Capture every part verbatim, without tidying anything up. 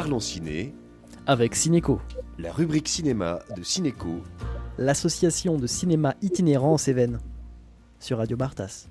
Parlons Ciné, avec Cinéco, la rubrique cinéma de Cinéco, l'association de cinéma itinérant en Cévennes, sur Radio Bartas.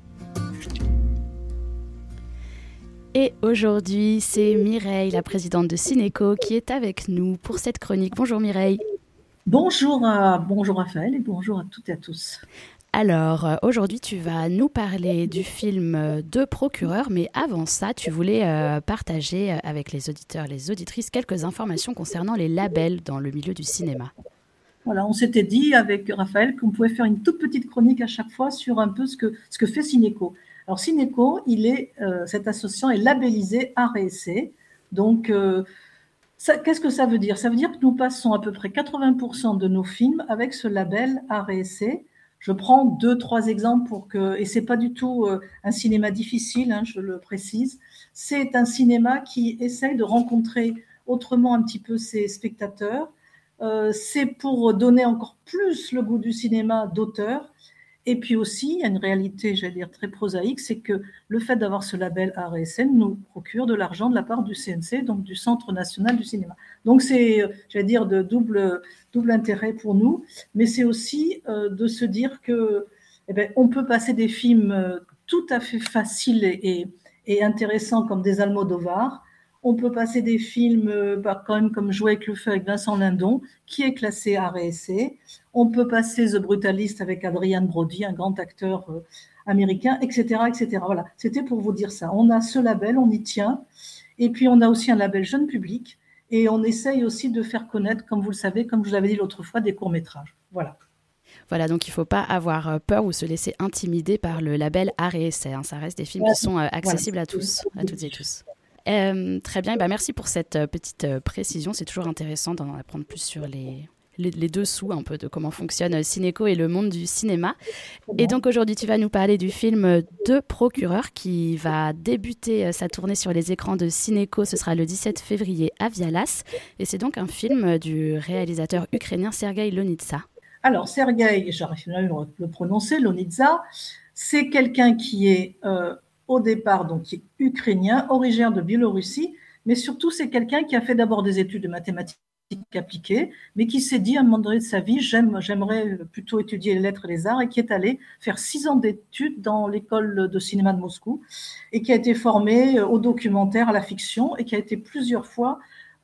Et aujourd'hui, c'est Mireille, la présidente de Cinéco, qui est avec nous pour cette chronique. Bonjour Mireille. Bonjour, à, bonjour Raphaël et bonjour à toutes et à tous. Alors, euh, aujourd'hui, tu vas nous parler du film euh, Deux procureurs, mais avant ça, tu voulais euh, partager euh, avec les auditeurs et les auditrices quelques informations concernant les labels dans le milieu du cinéma. Voilà, on s'était dit avec Raphaël qu'on pouvait faire une toute petite chronique à chaque fois sur un peu ce que, ce que fait Cinéco. Alors Cinéco, il est, euh, cette association est labellisée Art et Essai. Donc, euh, ça, qu'est-ce que ça veut dire ? Ça veut dire que nous passons à peu près quatre-vingts pour cent de nos films avec ce label Art et Essai. Je prends deux, trois exemples pour que, et c'est pas du tout euh, un cinéma difficile, hein, je le précise. C'est un cinéma qui essaye de rencontrer autrement un petit peu ses spectateurs. Euh, c'est pour donner encore plus le goût du cinéma d'auteur. Et puis aussi, il y a une réalité, j'allais dire, très prosaïque, c'est que le fait d'avoir ce label Art et Essai nous procure de l'argent de la part du C N C, donc du Centre national du cinéma. Donc c'est, j'allais dire, de double, double intérêt pour nous, mais c'est aussi euh, de se dire que, eh ben, on peut passer des films euh, tout à fait faciles et, et, et intéressants comme des Almodovar. On peut passer des films euh, bah, quand même comme Jouer avec le feu avec Vincent Lindon, qui est classé Art et Essai. On peut passer The Brutalist avec Adrian Brody, un grand acteur euh, américain, et cetera, et cetera. Voilà, c'était pour vous dire ça. On a ce label, on y tient. Et puis, on a aussi un label jeune public. Et on essaye aussi de faire connaître, comme vous le savez, comme je vous l'avais dit l'autre fois, des courts-métrages. Voilà. Voilà, donc il ne faut pas avoir peur ou se laisser intimider par le label Art et Essai. Hein. Ça reste des films voilà. qui sont euh, accessibles voilà. à tous, à toutes et tous. Euh, très bien, et bah merci pour cette euh, petite euh, précision. C'est toujours intéressant d'en apprendre plus sur les, les, les dessous un peu de comment fonctionne euh, Cinéco et le monde du cinéma. Et donc aujourd'hui, tu vas nous parler du film Deux procureurs qui va débuter euh, sa tournée sur les écrans de Cinéco. Ce sera le dix-sept février à Vialas. Et c'est donc un film du réalisateur ukrainien Sergueï Lonitsa. Alors Sergueï, j'arrive à le prononcer, Lonitsa, c'est quelqu'un qui est... Euh, au départ, donc, qui est ukrainien, originaire de Biélorussie, mais surtout, c'est quelqu'un qui a fait d'abord des études de mathématiques appliquées, mais qui s'est dit à un moment donné de sa vie, j'aime, j'aimerais plutôt étudier les lettres et les arts, et qui est allé faire six ans d'études dans l'école de cinéma de Moscou, et qui a été formé au documentaire, à la fiction, et qui a été plusieurs fois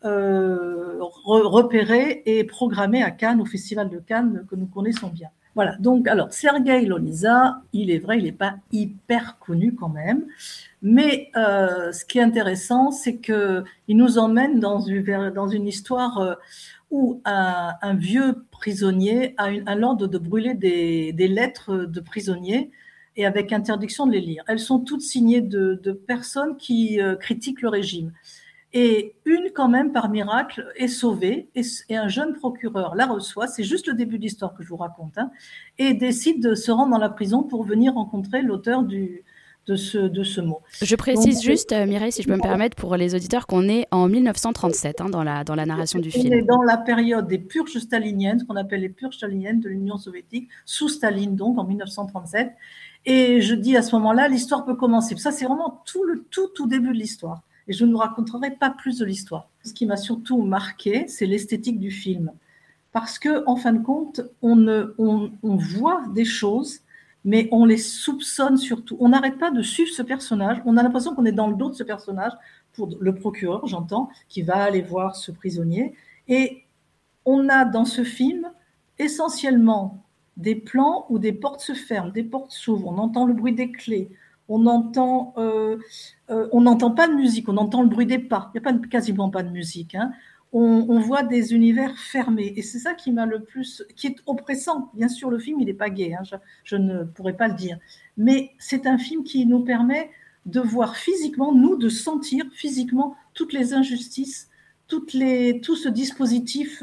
euh, repéré et programmé à Cannes, au Festival de Cannes, que nous connaissons bien. Voilà, donc, alors, Sergueï Lonitsa, il est vrai, il n'est pas hyper connu quand même, mais euh, ce qui est intéressant, c'est qu'il nous emmène dans une, dans une histoire euh, où un, un vieux prisonnier a une, un ordre de brûler des, des lettres de prisonniers et avec interdiction de les lire. Elles sont toutes signées de, de personnes qui euh, critiquent le régime. Et une, quand même, par miracle, est sauvée, et, et un jeune procureur la reçoit, c'est juste le début de l'histoire que je vous raconte, hein, et décide de se rendre dans la prison pour venir rencontrer l'auteur du, de, ce, de ce mot. Je précise Donc, juste, euh, Mireille, si je peux me permettre, pour les auditeurs, qu'on est en mille neuf cent trente-sept, hein, dans, la, dans la narration du film. On est dans la période des purges staliniennes, ce qu'on appelle les purges staliniennes de l'Union soviétique, sous Staline, donc, en mille neuf cent trente-sept. Et je dis à ce moment-là, l'histoire peut commencer. Ça, c'est vraiment tout le tout, tout début de l'histoire. Et je ne vous raconterai pas plus de l'histoire. Ce qui m'a surtout marqué, c'est l'esthétique du film. Parce qu'en fin de compte, on, ne, on, on voit des choses, mais on les soupçonne surtout. On n'arrête pas de suivre ce personnage. On a l'impression qu'on est dans le dos de ce personnage, pour le procureur, j'entends, qui va aller voir ce prisonnier. Et on a dans ce film essentiellement des plans où des portes se ferment, des portes s'ouvrent, on entend le bruit des clés. On entend, euh, euh, on n'entend pas de musique, on entend le bruit des pas. Il n'y a pas, quasiment pas de musique. Hein. On, on voit des univers fermés. Et c'est ça qui m'a le plus, qui est oppressant. Bien sûr, le film, il n'est pas gai, hein, je, je ne pourrais pas le dire. Mais c'est un film qui nous permet de voir physiquement, nous, de sentir physiquement toutes les injustices, toutes les, tout ce dispositif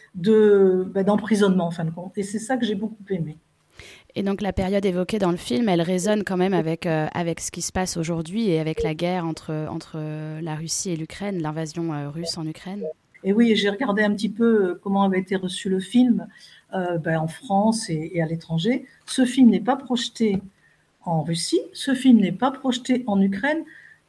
de, ben, d'emprisonnement, en fin de compte. Et c'est ça que j'ai beaucoup aimé. Et donc la période évoquée dans le film, elle résonne quand même avec, euh, avec ce qui se passe aujourd'hui et avec la guerre entre, entre la Russie et l'Ukraine, l'invasion euh, russe en Ukraine. Et oui, j'ai regardé un petit peu comment avait été reçu le film euh, ben, en France et, et à l'étranger. Ce film n'est pas projeté en Russie, ce film n'est pas projeté en Ukraine.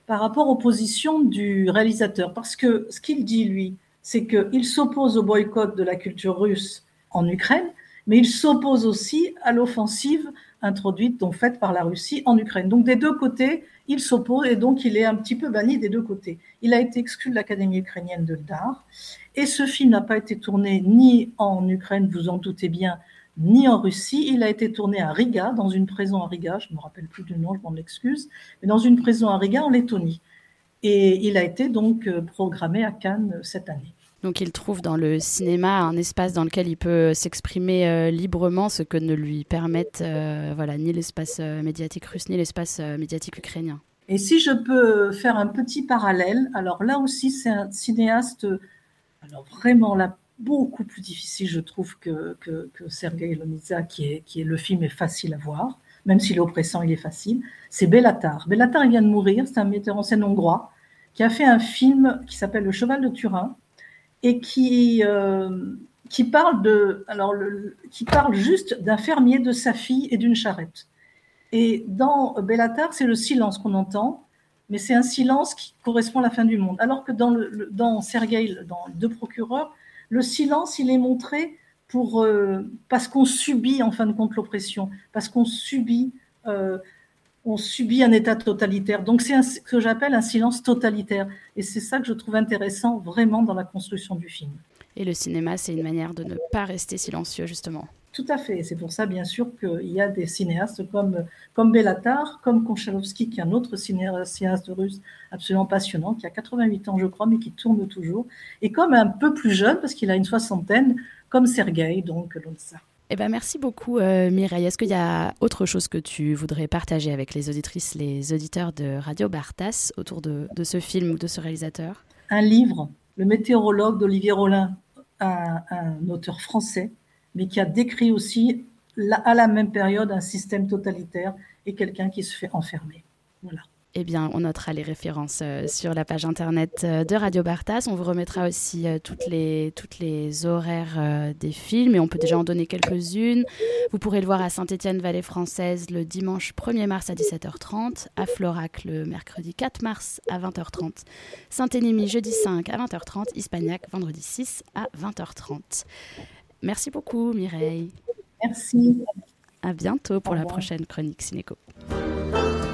par rapport aux positions du réalisateur. Parce que ce qu'il dit, lui, c'est qu'il s'oppose au boycott de la culture russe en Ukraine, mais il s'oppose aussi à l'offensive introduite, donc faite par la Russie en Ukraine. Donc des deux côtés, il s'oppose et donc il est un petit peu banni des deux côtés. Il a été exclu de l'Académie ukrainienne de l'art et ce film n'a pas été tourné ni en Ukraine, vous en doutez bien, ni en Russie. Il a été tourné à Riga, dans une prison à Riga, je ne me rappelle plus du nom, je m'en excuse, mais dans une prison à Riga en Lettonie. Et il a été donc programmé à Cannes cette année. Donc il trouve dans le cinéma un espace dans lequel il peut s'exprimer euh, librement, ce que ne lui permettent euh, voilà, ni l'espace euh, médiatique russe, ni l'espace euh, médiatique ukrainien. Et si je peux faire un petit parallèle, alors là aussi c'est un cinéaste, alors vraiment là, beaucoup plus difficile je trouve que, que, que Sergueï Loniza, qui est, qui est, le film est facile à voir, même s'il est oppressant, il est facile, c'est Béla Tarr. Béla Tarr, il vient de mourir, c'est un metteur en scène hongrois, qui a fait un film qui s'appelle Le Cheval de Turin, et qui, euh, qui, parle de, alors le, qui parle juste d'un fermier, de sa fille et d'une charrette. Et dans Béla Tarr, c'est le silence qu'on entend, mais c'est un silence qui correspond à la fin du monde. Alors que dans, le, dans Sergueï, dans Deux procureurs, le silence, il est montré pour, euh, parce qu'on subit en fin de compte l'oppression, parce qu'on subit, euh, on subit un état totalitaire. Donc c'est un, ce que j'appelle un silence totalitaire. Et c'est ça que je trouve intéressant vraiment dans la construction du film. Et le cinéma, c'est une manière de ne pas rester silencieux, justement. Tout à fait. C'est pour ça, bien sûr, qu'il y a des cinéastes comme, comme Béla Tarr, comme Konchalovsky, qui est un autre cinéaste russe absolument passionnant, qui a quatre-vingt-huit ans, je crois, mais qui tourne toujours. Et comme un peu plus jeune, parce qu'il a une soixantaine, comme Sergueï, donc Loniza. Eh ben, merci beaucoup euh, Mireille. Est-ce qu'il y a autre chose que tu voudrais partager avec les auditrices, les auditeurs de Radio Bartas autour de, de ce film ou de ce réalisateur ? Un livre, Le météorologue d'Olivier Rollin, un, un auteur français, mais qui a décrit aussi à la même période un système totalitaire et quelqu'un qui se fait enfermer. Voilà. Eh bien, on notera les références euh, sur la page internet euh, de Radio Bartas. On vous remettra aussi euh, toutes, les, toutes les horaires euh, des films et on peut déjà en donner quelques-unes. Vous pourrez le voir à Saint-Étienne-Vallée Française le dimanche premier mars à dix-sept heures trente, à Florac le mercredi quatre mars à vingt heures trente, Saint-Énimie jeudi cinq à vingt heures trente, Ispagnac vendredi six à vingt heures trente. Merci beaucoup Mireille. Merci. À bientôt pour la prochaine chronique Cinéco.